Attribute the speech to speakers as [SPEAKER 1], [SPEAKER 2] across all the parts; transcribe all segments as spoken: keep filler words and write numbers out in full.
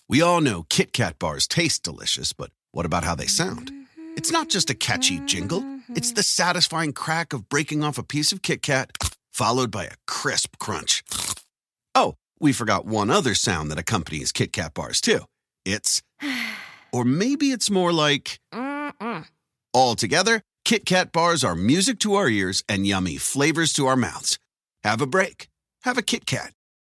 [SPEAKER 1] We all know Kit Kat bars taste delicious, but what about how they sound? It's not just a catchy jingle. It's the satisfying crack of breaking off a piece of Kit Kat, followed by a crisp crunch. Oh, we forgot one other sound that accompanies Kit Kat bars, too. It's, or maybe it's more like, all together, Kit Kat bars are music to our ears and yummy flavors to our mouths. Have a break. Have a Kit Kat.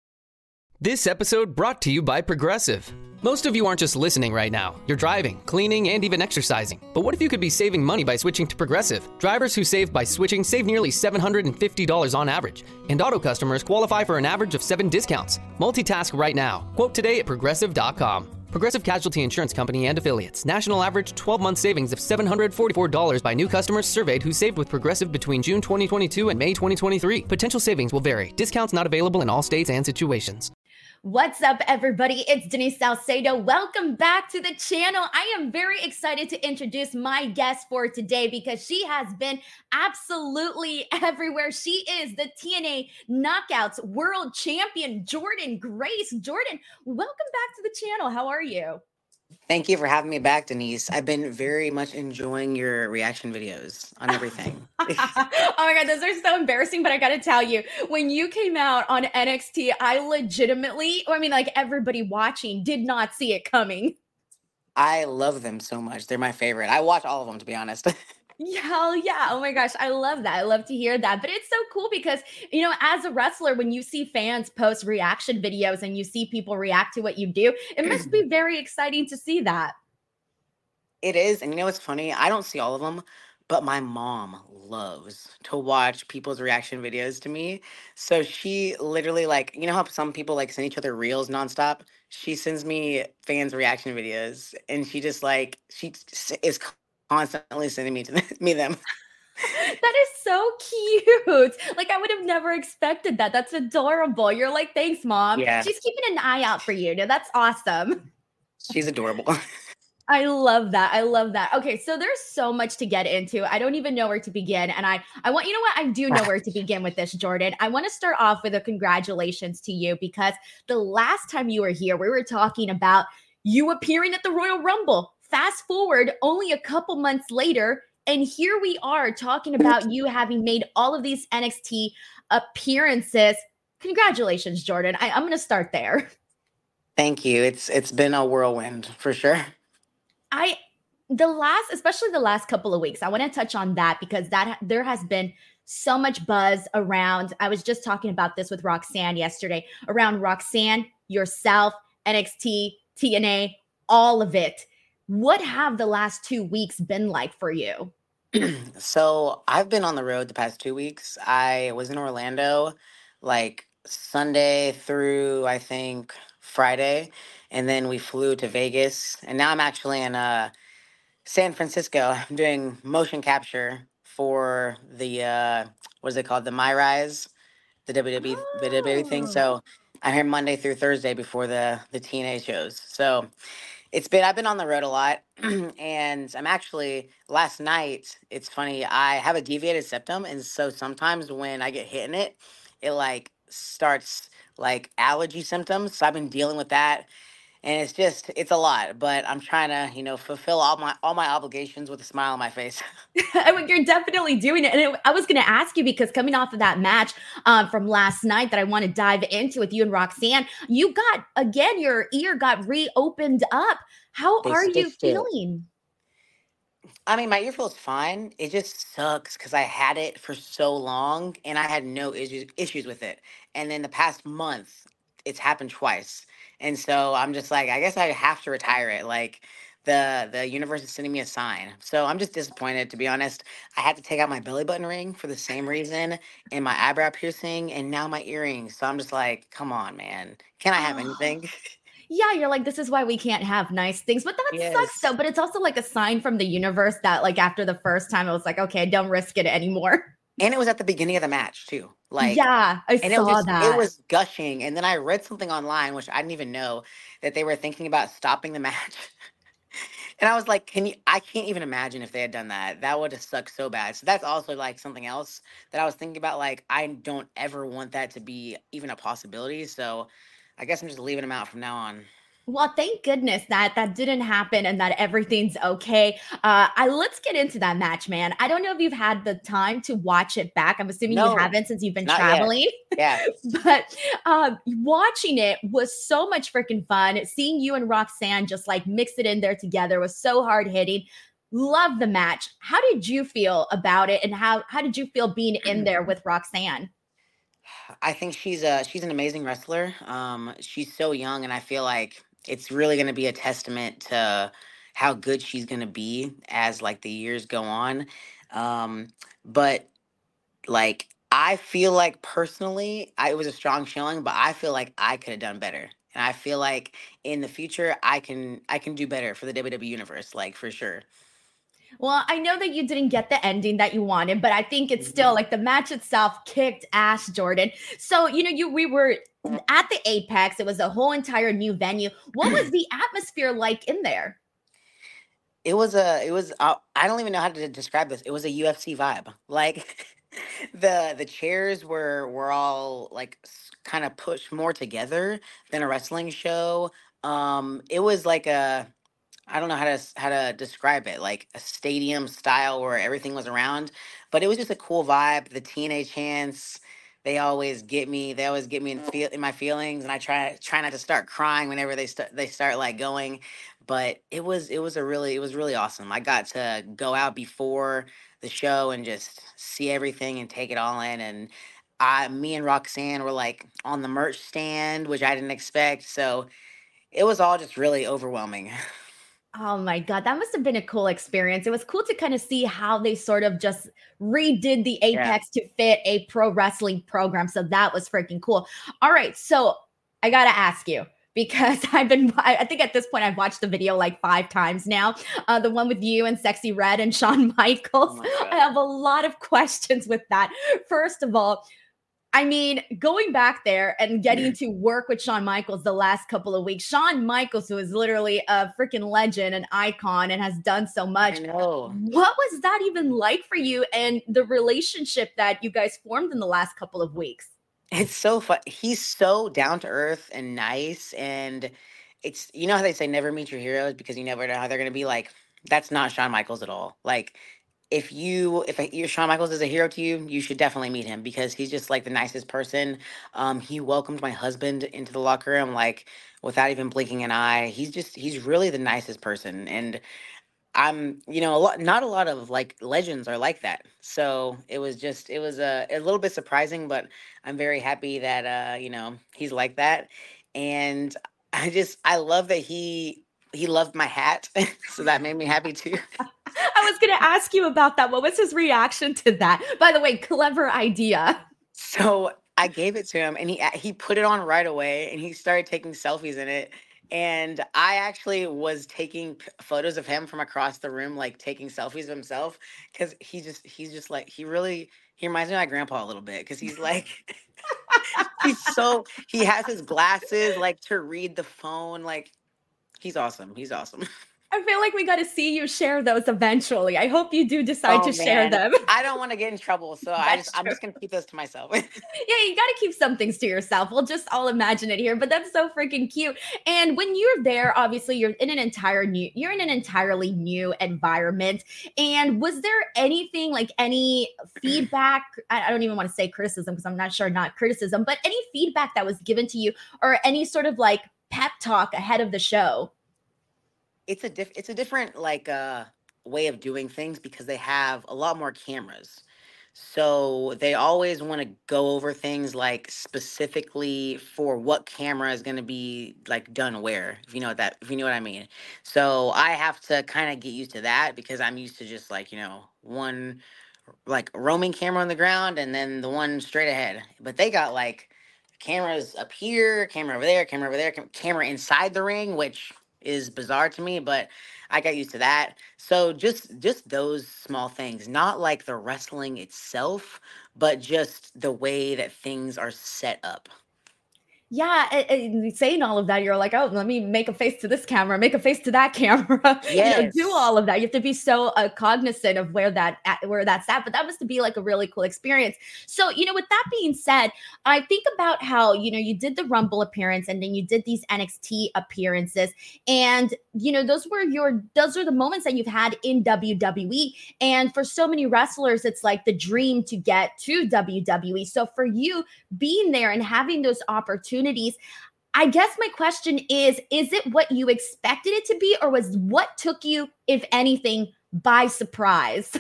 [SPEAKER 2] This episode brought to you by Progressive. Most of you aren't just listening right now. You're driving, cleaning, and even exercising. But what if you could be saving money by switching to Progressive? Drivers who save by switching save nearly seven hundred fifty dollars on average. And auto customers qualify for an average of seven discounts. Multitask right now. Quote today at progressive dot com. Progressive Casualty Insurance Company and Affiliates. National average twelve-month savings of seven hundred forty-four dollars by new customers surveyed who saved with Progressive between June twenty twenty-two and May twenty twenty-three. Potential savings will vary. Discounts not available in all states and situations.
[SPEAKER 3] What's up, everybody? It's Denise Salcedo. Welcome back to the channel. I am very excited to introduce my guest for today because she has been absolutely everywhere. She is the T N A Knockouts World Champion, Jordynne Grace. Jordynne, welcome back to the channel. How are you?
[SPEAKER 4] Thank you for having me back, Denise. I've been very much enjoying your reaction videos on everything.
[SPEAKER 3] Oh my God, those are so embarrassing, but I got to tell you, when you came out on N X T, I legitimately, I mean, like everybody watching did not see it coming.
[SPEAKER 4] I love them so much. They're my favorite. I watch all of them, to be honest.
[SPEAKER 3] Yeah, hell yeah. Oh my gosh. I love that. I love to hear that. But it's so cool because, you know, as a wrestler, when you see fans post reaction videos and you see people react to what you do, it must be very exciting to see that.
[SPEAKER 4] It is. And you know what's funny? I don't see all of them, but my mom loves to watch people's reaction videos to me. So she literally, like, you know how some people like send each other reels nonstop? She sends me fans' reaction videos and she just like, she is constantly sending me to me them.
[SPEAKER 3] That is so cute. Like, I would have never expected that. That's adorable. You're like, thanks, Mom.
[SPEAKER 4] Yeah.
[SPEAKER 3] She's keeping an eye out for you. No, that's awesome.
[SPEAKER 4] She's adorable.
[SPEAKER 3] I love that. I love that. Okay, so there's so much to get into. I don't even know where to begin. And I, I want, you know what? I do know where to begin with this, Jordynne. I want to start off with a congratulations to you because the last time you were here, we were talking about you appearing at the Royal Rumble. Fast forward only a couple months later, and here we are talking about you having made all of these N X T appearances. Congratulations, Jordynne. I, I'm going to start there.
[SPEAKER 4] Thank you. It's it's been a whirlwind for sure.
[SPEAKER 3] I the last, especially the last couple of weeks, I want to touch on that because that there has been so much buzz around. I was just talking about this with Roxanne yesterday around Roxanne, yourself, N X T, T N A, all of it. What have the last two weeks been like for you?
[SPEAKER 4] So I've been on the road the past two weeks. I was in Orlando like Sunday through, I think, Friday. And then we flew to Vegas. And now I'm actually in uh, San Francisco. I'm doing motion capture for the, uh, what is it called? The My Rise, the W W E, the W W E thing.
[SPEAKER 3] Oh.
[SPEAKER 4] So I'm here Monday through Thursday before the, the T N A shows. So it's been, I've been on the road a lot. And I'm actually, last night, it's funny, I have a deviated septum. And so sometimes when I get hit in it, it like starts like allergy symptoms. So I've been dealing with that. And it's just, it's a lot, but I'm trying to, you know, fulfill all my all my obligations with a smile on my face.
[SPEAKER 3] I mean, you're definitely doing it. And it, I was going to ask you because coming off of that match um, from last night that I want to dive into with you and Roxanne, you got, again, your ear got reopened up. How
[SPEAKER 4] They
[SPEAKER 3] are you
[SPEAKER 4] stitched it.
[SPEAKER 3] feeling?
[SPEAKER 4] I mean, my ear feels fine. It just sucks because I had it for so long and I had no issues issues with it. And then the past month, it's happened twice. And so I'm just like, I guess I have to retire it. Like the the universe is sending me a sign. So I'm just disappointed, to be honest. I had to take out my belly button ring for the same reason and my eyebrow piercing and now my earrings. So I'm just like, come on, man. Can I have
[SPEAKER 3] Oh.
[SPEAKER 4] anything?
[SPEAKER 3] Yeah, you're like, this is why we can't have nice things. But that
[SPEAKER 4] Yes.
[SPEAKER 3] sucks though. But it's also like a sign from the universe that like after the first time, it was like, okay, don't risk it anymore.
[SPEAKER 4] And it was at the beginning of the match too. Like
[SPEAKER 3] yeah, I
[SPEAKER 4] and it
[SPEAKER 3] saw
[SPEAKER 4] was just,
[SPEAKER 3] that.
[SPEAKER 4] it was gushing. And then I read something online, which I didn't even know, that they were thinking about stopping the match. And I was like, can you, I can't even imagine if they had done that. That would have sucked so bad. So that's also like something else that I was thinking about. Like, I don't ever want that to be even a possibility. So I guess I'm just leaving them out from now on.
[SPEAKER 3] Well, thank goodness that that didn't happen and that everything's okay. Uh, I let's get into that match, man. I don't know if you've had the time to watch it back. I'm assuming you
[SPEAKER 4] No,
[SPEAKER 3] haven't since you've been
[SPEAKER 4] not yet.
[SPEAKER 3] traveling.
[SPEAKER 4] Yeah.
[SPEAKER 3] But um, watching it was so much freaking fun. Seeing you and Roxanne just like mix it in there together was so hard hitting. Love the match. How did you feel about it, and how how did you feel being in there with Roxanne?
[SPEAKER 4] I think she's a she's an amazing wrestler. Um, she's so young, and I feel like it's really going to be a testament to how good she's going to be as like the years go on. Um, but like I feel like personally, I, it was a strong showing, but I feel like I could have done better, and I feel like in the future I can I can do better for the W W E universe, like for sure.
[SPEAKER 3] Well, I know that you didn't get the ending that you wanted, but I think it's still like the match itself kicked ass, Jordan. So, you know, you we were at the Apex. It was a whole entire new venue. What was the atmosphere like in there?
[SPEAKER 4] It was a it was uh, I don't even know how to describe this. It was a U F C vibe. Like the the chairs were were all like kind of pushed more together than a wrestling show. Um it was like a I don't know how to s- how to describe it, like a stadium style where everything was around, but it was just a cool vibe. The teenage chants, they always get me. They always get me in feel in my feelings, and I try try not to start crying whenever they start they start like going. But it was it was a really it was really awesome. I got to go out before the show and just see everything and take it all in. And I, me and Roxanne were like on the merch stand, which I didn't expect. So it was all just really overwhelming.
[SPEAKER 3] Oh my God, that must have been a cool experience. It was cool to kind of see how they sort of just redid the
[SPEAKER 4] Yeah.
[SPEAKER 3] Apex to fit a pro wrestling program. So that was freaking cool. All right. So I got to ask you because I've been, I I think at this point I've watched the video like five times now. Uh, the one with you and Sexy Red and Shawn
[SPEAKER 4] Oh
[SPEAKER 3] Michaels.
[SPEAKER 4] my
[SPEAKER 3] I
[SPEAKER 4] god.
[SPEAKER 3] have a lot of questions with that. First of all, I mean, going back there and getting to work with Shawn Michaels the last couple of weeks, Shawn Michaels, who is literally a freaking legend, an icon, and has done so
[SPEAKER 4] I
[SPEAKER 3] much.
[SPEAKER 4] know.
[SPEAKER 3] What was that even like for you and the relationship that you guys formed in the last couple of weeks?
[SPEAKER 4] It's so fun. He's so down to earth and nice. And it's, you know how they say never meet your heroes because you never know how they're going to be like, that's not Shawn Michaels at all. Like, if you, if a, your Shawn Michaels is a hero to you, you should definitely meet him because he's just like the nicest person. Um, he welcomed my husband into the locker room, like, without even blinking an eye. He's just, he's really the nicest person. And I'm, you know, a lot, not a lot of like legends are like that. So it was just, it was a, a little bit surprising, but I'm very happy that, uh, you know, he's like that. And I just, I love that he, he loved my hat. So that made me happy too.
[SPEAKER 3] I was going to ask you about that. What was his reaction to that? By the way, clever idea.
[SPEAKER 4] So I gave it to him and he, a- he put it on right away and he started taking selfies in it. And I actually was taking p- photos of him from across the room, like taking selfies of himself, because he just he's just like he really he reminds me of my grandpa a little bit, because he's like he's so he has his glasses like to read the phone, like he's awesome. He's awesome.
[SPEAKER 3] I feel like we got to see you share those eventually. I hope you do decide
[SPEAKER 4] Oh
[SPEAKER 3] to share
[SPEAKER 4] man,
[SPEAKER 3] them.
[SPEAKER 4] I don't want to get in trouble, so I just
[SPEAKER 3] That's
[SPEAKER 4] I'm
[SPEAKER 3] true.
[SPEAKER 4] just gonna keep those to myself.
[SPEAKER 3] Yeah, you got to keep some things to yourself. We'll just all imagine it here, but that's so freaking cute. And when you're there, obviously you're in an entire new, you're in an entirely new environment. And was there anything like any feedback? I, I don't even want to say criticism because I'm not sure, not criticism, but any feedback that was given to you or any sort of like pep talk ahead of the show?
[SPEAKER 4] it's a diff it's a different like uh way of doing things because they have a lot more cameras. So they always want to go over things like specifically for what camera is going to be like done where, if you know what that if you know what I mean. So I have to kind of get used to that because I'm used to just like, you know, one like roaming camera on the ground and then the one straight ahead. But they got like cameras up here, camera over there, camera over there, cam- camera inside the ring, which is bizarre to me, but I got used to that. So just just those small things, not like the wrestling itself, but just the way that things are set up.
[SPEAKER 3] Yeah, and, and saying all of that, you're like, oh, let me make a face to this camera, make a face to that camera, you know, do
[SPEAKER 4] Yes.
[SPEAKER 3] all of that. You have to be so uh, cognizant of where that at, where that's at. But that must be like a really cool experience. So, you know, with that being said, I think about how you know you did the Rumble appearance and then you did these N X T appearances, and you know those were your those are the moments that you've had in W W E. And for so many wrestlers, it's like the dream to get to W W E. So for you, being there and having those opportunities, I guess my question is, is it what you expected it to be, or was what took you, if anything, by surprise?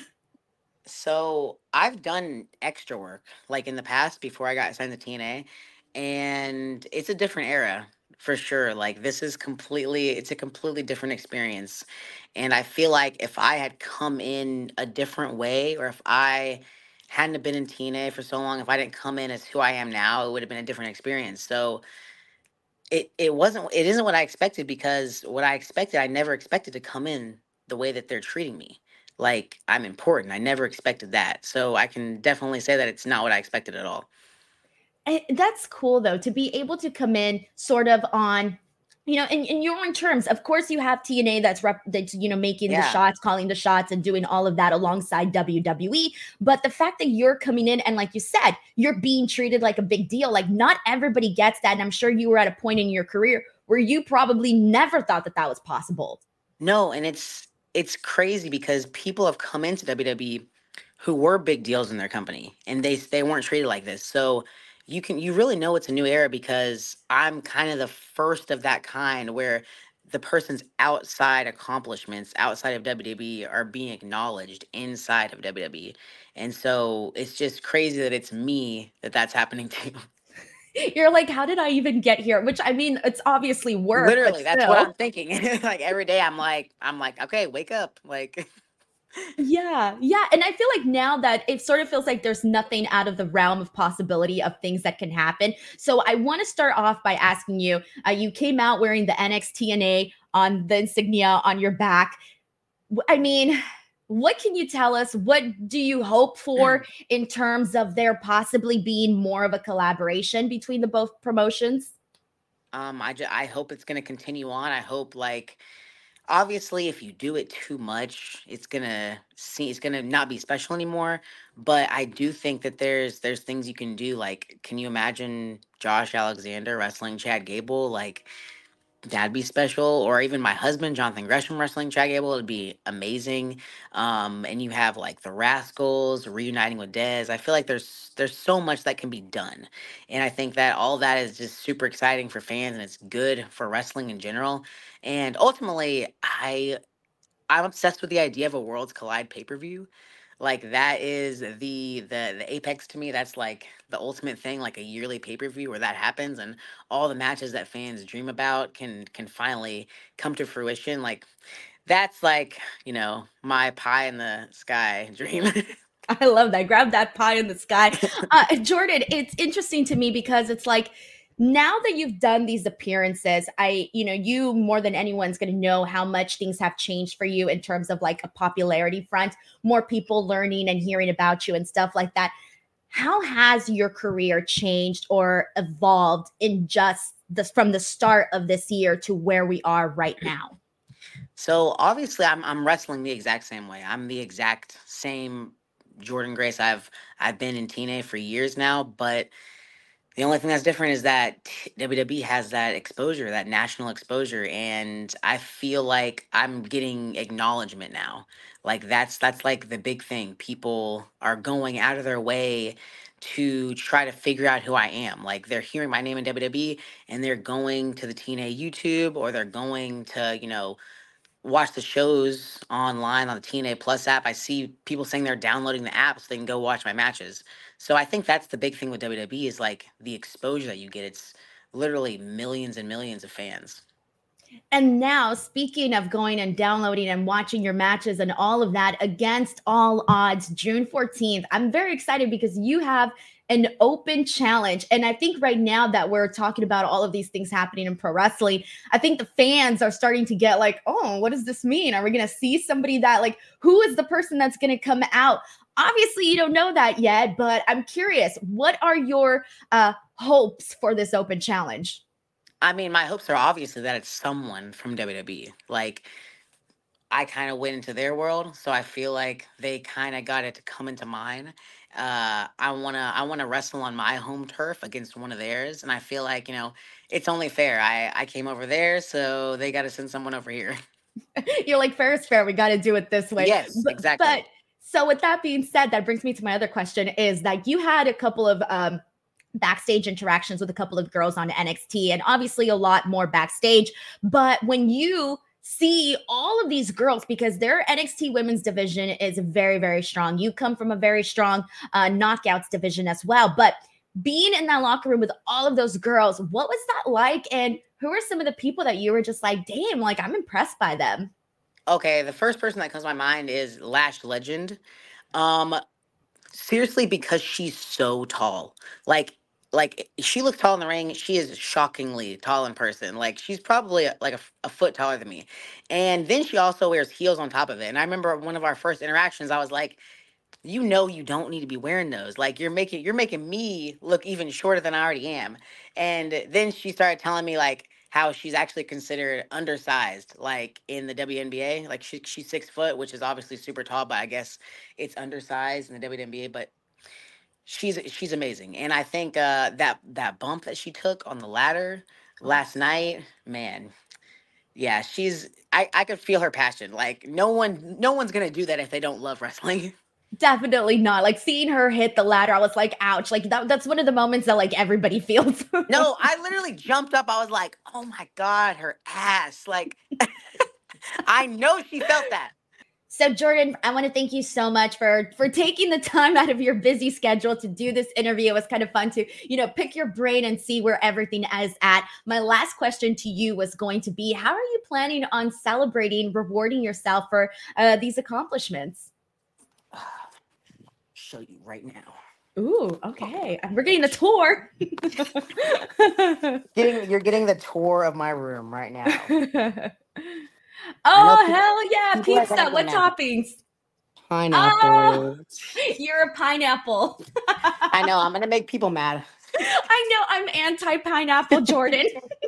[SPEAKER 4] So I've done extra work like in the past before I got signed to T N A, and it's a different era for sure. Like this is completely, it's a completely different experience. And I feel like if I had come in a different way, or if I hadn't have been in T N A for so long, if I didn't come in as who I am now, it would have been a different experience. So it it wasn't it isn't what I expected, because what I expected, I never expected to come in the way that they're treating me. Like I'm important. I never expected that. So I can definitely say that it's not what I expected at all.
[SPEAKER 3] Eh, that's cool though, to be able to come in sort of on, you know, in, in your own terms. Of course, you have T N A that's rep, that's you know making the
[SPEAKER 4] Yeah.
[SPEAKER 3] shots, calling the shots, and doing all of that alongside W W E. But the fact that you're coming in and, like you said, you're being treated like a big deal. Like not everybody gets that, and I'm sure you were at a point in your career where you probably never thought that that was possible.
[SPEAKER 4] No, and it's it's crazy because people have come into W W E who were big deals in their company, and they they weren't treated like this. So you can you really know it's a new era, because I'm kind of the first of that kind where the person's outside accomplishments outside of W W E are being acknowledged inside of W W E. And so it's just crazy that it's me that that's happening to.
[SPEAKER 3] You're like, how did I even get here? Which I mean, it's obviously work, but
[SPEAKER 4] Literally, that's what
[SPEAKER 3] still.
[SPEAKER 4] I'm thinking. Like every day I'm like I'm like, okay, wake up. Like
[SPEAKER 3] Yeah, yeah. And I feel like now that it sort of feels like there's nothing out of the realm of possibility of things that can happen. So I want to start off by asking you, uh, you came out wearing the N X T N A on the insignia on your back. W- I mean, what can you tell us? What do you hope for in terms of there possibly being more of a collaboration between the both promotions?
[SPEAKER 4] um I just I hope it's gonna continue on. I hope, like, obviously if you do it too much, it's gonna see it's gonna not be special anymore. But I do think that there's there's things you can do. Like, can you imagine Josh Alexander wrestling Chad Gable? Like, that'd be special. Or even my husband, Jonathan Gresham, wrestling Chad Gable. It'd be amazing. Um, and you have like the Rascals reuniting with Dez. I feel like there's there's so much that can be done. And I think that all that is just super exciting for fans, and it's good for wrestling in general. And ultimately, I I'm obsessed with the idea of a Worlds Collide pay-per-view. Like that is the the the apex to me. That's like the ultimate thing, like a yearly pay-per-view where that happens, and all the matches that fans dream about can can finally come to fruition. Like that's like, you know, my pie in the sky dream.
[SPEAKER 3] I love that. Grab that pie in the sky. Uh, Jordan, it's interesting to me because it's like now that you've done these appearances, I, you know, you more than anyone's going to know how much things have changed for you in terms of like a popularity front, more people learning and hearing about you and stuff like that. How has your career changed or evolved in just this from the start of this year to where we are right now?
[SPEAKER 4] So obviously I'm I'm wrestling the exact same way. I'm the exact same Jordan Grace. I've I've been in T N A for years now, but the only thing that's different is that t- W W E has that exposure, that national exposure, and I feel like I'm getting acknowledgement now. Like that's that's like the big thing. People are going out of their way to try to figure out who I am. Like they're hearing my name in W W E, and they're going to the T N A YouTube, or they're going to, you know, watch the shows online on the T N A Plus app. I see people saying they're downloading the app so they can go watch my matches. So I think that's the big thing with W W E, is like the exposure that you get. It's literally millions and millions of fans.
[SPEAKER 3] And now, speaking of going and downloading and watching your matches and all of that, against all odds, June fourteenth, I'm very excited because you have an open challenge. And I think right now that we're talking about all of these things happening in pro wrestling, I think the fans are starting to get like, oh, what does this mean? Are we going to see somebody that like, who is the person that's going to come out? Obviously, you don't know that yet, but I'm curious, what are your uh, hopes for this open challenge?
[SPEAKER 4] I mean, my hopes are obviously that it's someone from W W E. Like, I kind of went into their world, so I feel like they kind of got it to come into mine. Uh, I wanna, I wanna wrestle on my home turf against one of theirs, and I feel like, you know, it's only fair. I, I came over there, so they got to send someone over here.
[SPEAKER 3] You're like, fair is fair. We got to do it this way.
[SPEAKER 4] Yes,
[SPEAKER 3] but,
[SPEAKER 4] exactly.
[SPEAKER 3] But so with that being said, that brings me to my other question: is that you had a couple of um, backstage interactions with a couple of girls on N X T, and obviously a lot more backstage. But when you see all of these girls, because their N X T women's division is very, very strong. You come from a very strong uh, knockouts division as well. But being in that locker room with all of those girls, what was that like? And who are some of the people that you were just like, damn, like I'm impressed by them?
[SPEAKER 4] Okay, the first person that comes to my mind is Lash Legend. Um, seriously, because she's so tall. Like, like she looks tall in the ring. She is shockingly tall in person. Like she's probably like a, a foot taller than me. And then she also wears heels on top of it. And I remember one of our first interactions, I was like, you know, you don't need to be wearing those. Like you're making, you're making me look even shorter than I already am. And then she started telling me like how she's actually considered undersized, like in the W N B A. Like she, she's six foot, which is obviously super tall, but I guess it's undersized in the W N B A. But she's she's amazing, and I think uh, that that bump that she took on the ladder last night, man, yeah, she's. I I could feel her passion. Like no one no one's gonna do that if they don't love wrestling.
[SPEAKER 3] Definitely not. Like seeing her hit the ladder, I was like, ouch. Like that, that's one of the moments that like everybody feels.
[SPEAKER 4] No, I literally jumped up. I was like, oh my God, her ass. Like I know she felt that.
[SPEAKER 3] So Jordan, I want to thank you so much for, for taking the time out of your busy schedule to do this interview. It was kind of fun to, you know, pick your brain and see where everything is at. My last question to you was going to be, how are you planning on celebrating, rewarding yourself for uh, these accomplishments?
[SPEAKER 4] Show you right now.
[SPEAKER 3] Ooh, okay. We're getting the tour.
[SPEAKER 4] getting, you're getting the tour of my room right now.
[SPEAKER 3] Oh,
[SPEAKER 4] people,
[SPEAKER 3] hell yeah. Pizza. What toppings?
[SPEAKER 4] Pineapple.
[SPEAKER 3] Oh, you're a pineapple.
[SPEAKER 4] I know. I'm going to make people mad.
[SPEAKER 3] I know. I'm anti-pineapple, Jordan.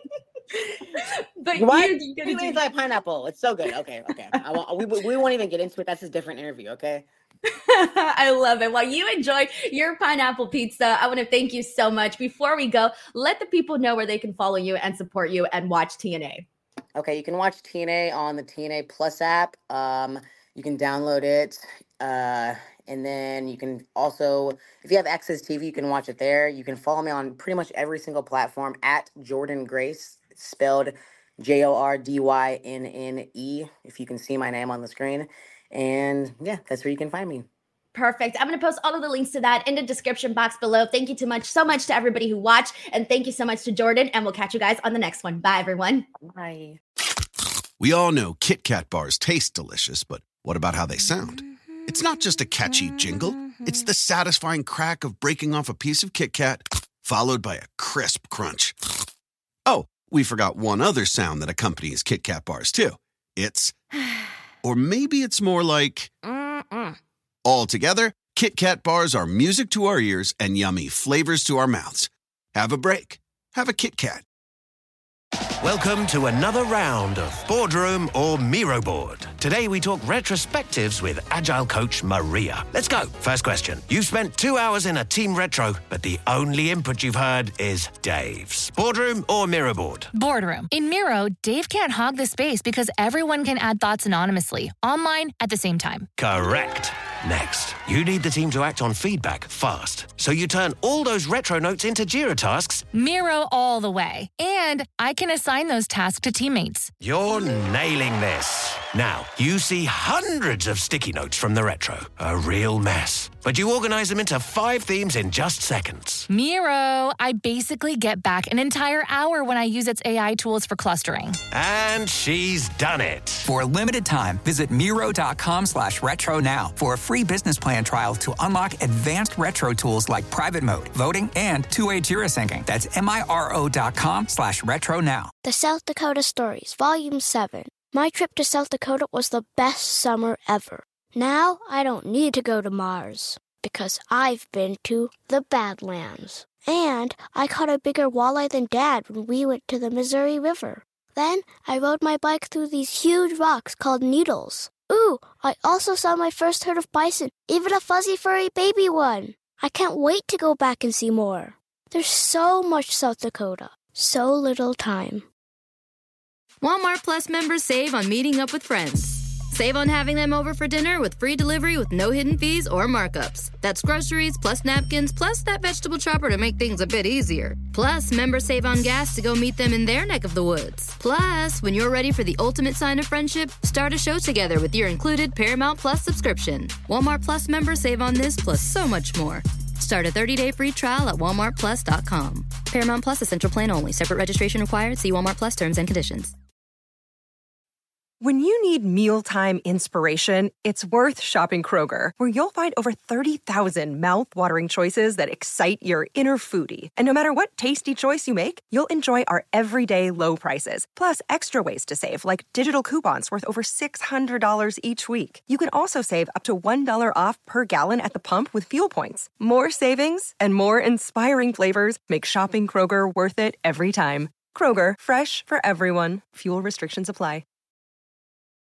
[SPEAKER 3] But
[SPEAKER 4] what?
[SPEAKER 3] you, you,
[SPEAKER 4] you anti-pineapple. It's so good. Okay, okay. I won't, we, we won't even get into it. That's a different interview, okay?
[SPEAKER 3] I love it. While you enjoy your pineapple pizza, I want to thank you so much. Before we go, let the people know where they can follow you and support you and watch T N A.
[SPEAKER 4] Okay, you can watch T N A on the T N A Plus app. Um, you can download it. Uh, and then you can also, if you have Access T V, you can watch it there. You can follow me on pretty much every single platform at Jordan Grace. It's spelled J O R D Y N N E, if you can see my name on the screen. And yeah, that's where you can find me.
[SPEAKER 3] Perfect. I'm going to post all of the links to that in the description box below. Thank you too much, so much to everybody who watched. And thank you so much to Jordan. And we'll catch you guys on the next one. Bye, everyone.
[SPEAKER 4] Bye.
[SPEAKER 1] We all know Kit Kat bars taste delicious, but what about how they sound? It's not just a catchy jingle. It's the satisfying crack of breaking off a piece of Kit Kat, followed by a crisp crunch. Oh, we forgot one other sound that accompanies Kit Kat bars, too. It's... Or maybe it's more like...
[SPEAKER 3] Mm-mm.
[SPEAKER 1] All together, Kit Kat bars are music to our ears and yummy flavors to our mouths. Have a break. Have a Kit Kat.
[SPEAKER 5] Welcome to another round of Boardroom or Miro Board. Today we talk retrospectives with Agile coach Maria. Let's go. First question. You've spent two hours in a team retro, but the only input you've heard is Dave's. Boardroom or Miro Board?
[SPEAKER 6] Boardroom. In Miro, Dave can't hog the space because everyone can add thoughts anonymously, online at the same time.
[SPEAKER 5] Correct. Next, you need the team to act on feedback fast. So you turn all those retro notes into Jira tasks.
[SPEAKER 6] Miro all the way. And I can assign those tasks to teammates.
[SPEAKER 5] You're nailing this. Now, you see hundreds of sticky notes from the Retro. A real mess. But you organize them into five themes in just seconds.
[SPEAKER 6] Miro, I basically get back an entire hour when I use its A I tools for clustering.
[SPEAKER 5] And she's done it.
[SPEAKER 7] For a limited time, visit Miro.com slash retro now for a free business plan trial to unlock advanced retro tools like private mode, voting, and two-way Jira syncing. That's M-I-R-O dot com slash retro now.
[SPEAKER 8] The South Dakota Stories, Volume seven. My trip to South Dakota was the best summer ever. Now I don't need to go to Mars because I've been to the Badlands. And I caught a bigger walleye than Dad when we went to the Missouri River. Then I rode my bike through these huge rocks called needles. Ooh, I also saw my first herd of bison, even a fuzzy furry baby one. I can't wait to go back and see more. There's so much South Dakota, so little time.
[SPEAKER 9] Walmart Plus members save on meeting up with friends. Save on having them over for dinner with free delivery with no hidden fees or markups. That's groceries, plus napkins, plus that vegetable chopper to make things a bit easier. Plus, members save on gas to go meet them in their neck of the woods. Plus, when you're ready for the ultimate sign of friendship, start a show together with your included Paramount Plus subscription. Walmart Plus members save on this plus so much more. Start a thirty-day free trial at walmart plus dot com. Paramount Plus Essential Plan only. Separate registration required. See Walmart Plus terms and conditions.
[SPEAKER 10] When you need mealtime inspiration, it's worth shopping Kroger, where you'll find over thirty thousand mouth-watering choices that excite your inner foodie. And no matter what tasty choice you make, you'll enjoy our everyday low prices, plus extra ways to save, like digital coupons worth over six hundred dollars each week. You can also save up to one dollar off per gallon at the pump with fuel points. More savings and more inspiring flavors make shopping Kroger worth it every time. Kroger, fresh for everyone. Fuel restrictions apply.